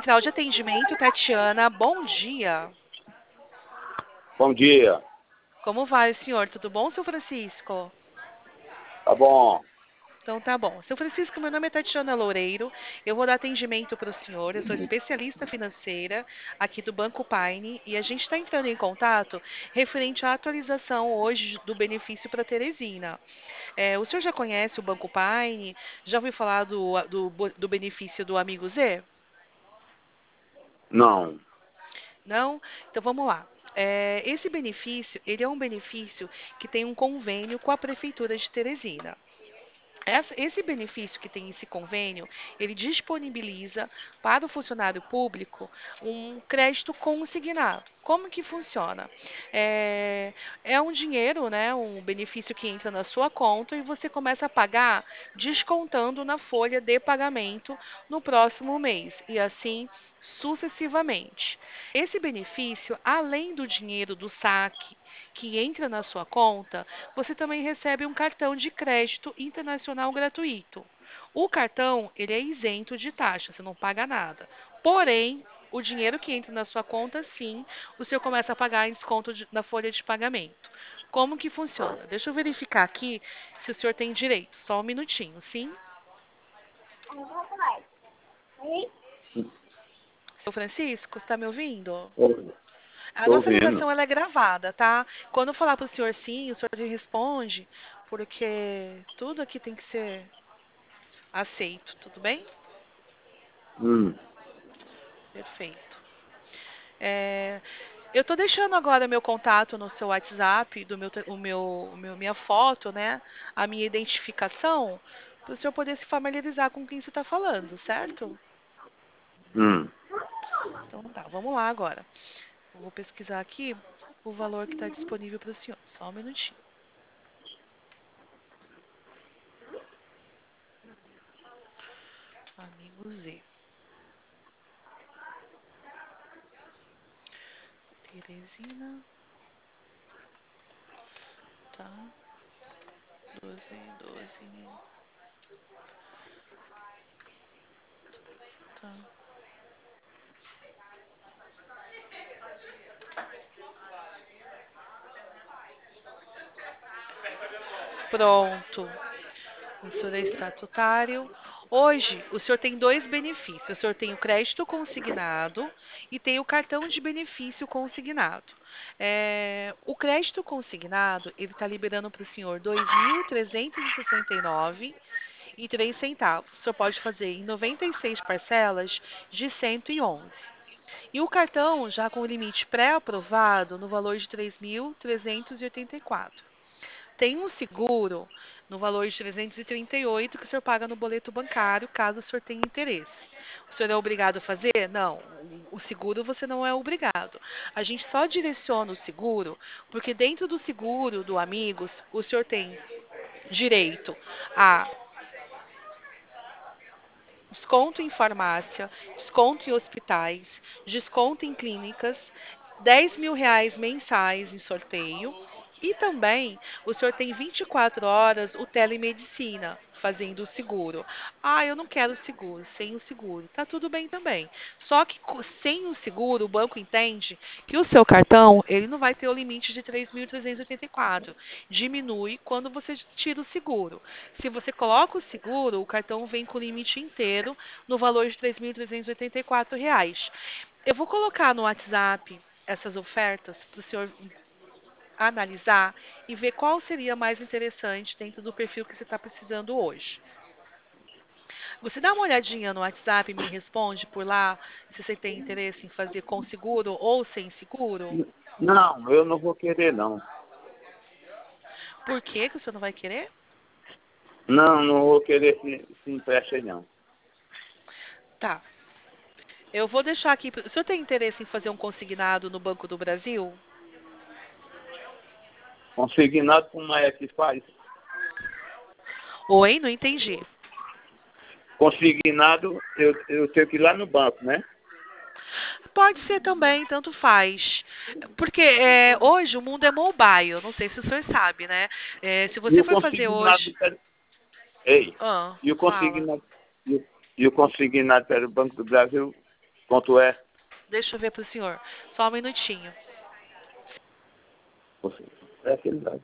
Central de Atendimento, Tatiana. Bom dia. Bom dia. Como vai, senhor? Tudo bom, seu Francisco? Tá bom. Então tá bom. Seu Francisco, meu nome é Tatiana Loureiro. Eu vou dar atendimento para o senhor. Eu sou especialista financeira aqui do Banco Paine e a gente está entrando em contato referente à atualização hoje do benefício para Teresina. O senhor já conhece o Banco Paine? Já ouviu falar do benefício do Amigo Z? Não. Não? Então vamos lá. Esse benefício, ele é um benefício que tem um convênio com a Prefeitura de Teresina. Esse benefício que tem esse convênio, ele disponibiliza para o funcionário público um crédito consignado. Como que funciona? É um dinheiro, né, um benefício que entra na sua conta e você começa a pagar descontando na folha de pagamento no próximo mês e assim sucessivamente. Esse benefício, além do dinheiro do saque que entra na sua conta, você também recebe um cartão de crédito internacional gratuito. O cartão, ele é isento de taxa, você não paga nada. Porém, o dinheiro que entra na sua conta, sim, o senhor começa a pagar em desconto na folha de pagamento. Como que funciona? Deixa eu verificar aqui se o senhor tem direito. Só um minutinho, sim? Seu Francisco, está me ouvindo? A Estou nossa ouvindo. ligação ela é gravada, tá? Quando eu falar para o senhor sim, o senhor responde, porque tudo aqui tem que ser aceito, tudo bem? Hum. Perfeito. Eu estou deixando agora meu contato no seu WhatsApp, minha foto, né? A minha identificação, para o senhor poder se familiarizar com quem você está falando, certo? Hum. Então tá, vamos lá agora. Eu vou pesquisar aqui o valor que está disponível para o senhor. Só um minutinho. Amigo Z. Teresina. Tá. 12. Tá. Pronto. O senhor é estatutário. Hoje, o senhor tem dois benefícios. O senhor tem o crédito consignado e tem o cartão de benefício consignado. O crédito consignado, ele está liberando para o senhor R$ 2.369,03. O senhor pode fazer em 96 parcelas de 111. E o cartão, já com o limite pré-aprovado, no valor de 3.384. Tem um seguro no valor de 338 que o senhor paga no boleto bancário, caso o senhor tenha interesse. O senhor é obrigado a fazer? Não. O seguro você não é obrigado. A gente só direciona o seguro porque dentro do seguro do Amigos, o senhor tem direito a desconto em farmácia, desconto em hospitais, desconto em clínicas, R$ 10.000 mensais em sorteio. E também o senhor tem 24 horas o telemedicina fazendo o seguro. Ah, eu não quero seguro, sem o seguro. Tá tudo bem também. Só que sem o seguro, o banco entende que o seu cartão, ele não vai ter o limite de 3.384. Diminui quando você tira o seguro. Se você coloca o seguro, o cartão vem com o limite inteiro no valor de R$ 3.384. Eu vou colocar no WhatsApp essas ofertas para o senhor analisar e ver qual seria mais interessante dentro do perfil que você está precisando hoje. Você dá uma olhadinha no WhatsApp e me responde por lá se você tem interesse em fazer com seguro ou sem seguro? Não, eu não vou querer, não. Por que que o senhor não vai querer? Não, não vou querer se empresta aí, não. Tá. Eu vou deixar aqui. O senhor tem interesse em fazer um consignado no Banco do Brasil? Consignado, como é que faz? Oi, não entendi. Consignado, eu tenho que ir lá no banco, né? Pode ser também, tanto faz. Porque hoje o mundo é mobile, não sei se o senhor sabe, né? Se E você o for fazer hoje. consignado... Ei, Ah, e o fala. consignado... E o consignado para o Banco do Brasil Quanto é? Deixa eu ver para o senhor. Só um minutinho. É aquele dado.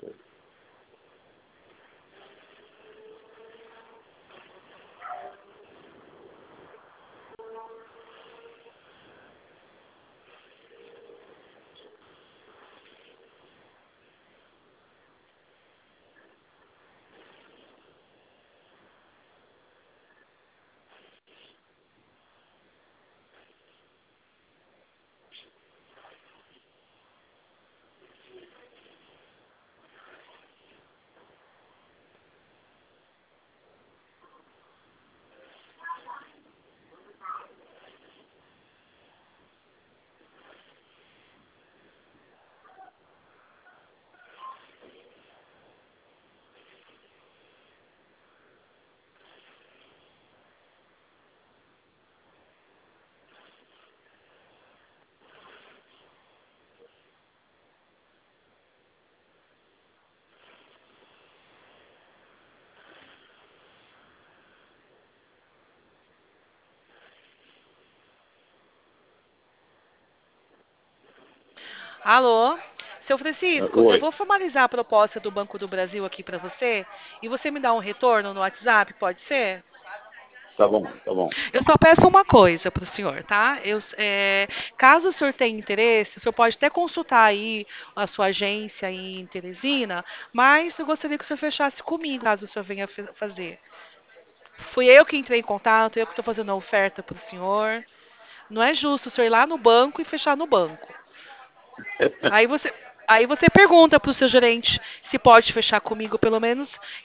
Alô? Seu Francisco, eu Oi. vou formalizar a proposta do Banco do Brasil aqui para você e você me dá um retorno no WhatsApp, pode ser? Tá bom, tá bom. Eu só peço uma coisa para o senhor, tá? Caso o senhor tenha interesse, o senhor pode até consultar aí a sua agência aí em Teresina, mas eu gostaria que o senhor fechasse comigo, caso o senhor venha fazer. Fui eu que entrei em contato, eu que estou fazendo a oferta para o senhor. Não é justo o senhor ir lá no banco e fechar no banco. Aí você, aí você pergunta para o seu gerente se pode fechar comigo, pelo menos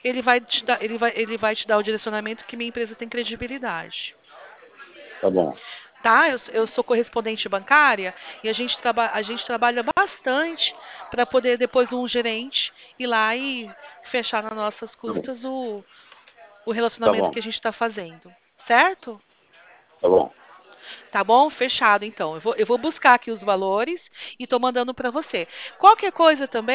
ele vai te dar o direcionamento que minha empresa tem credibilidade. Tá bom. Tá? Eu sou correspondente bancária e a gente trabalha bastante para poder depois um gerente ir lá e fechar nas nossas Tá bom. custas o Tá relacionamento bom. que a gente está fazendo. Certo? Tá bom. Tá bom? Fechado, então. Eu vou buscar aqui os valores e estou mandando para você. Qualquer coisa também.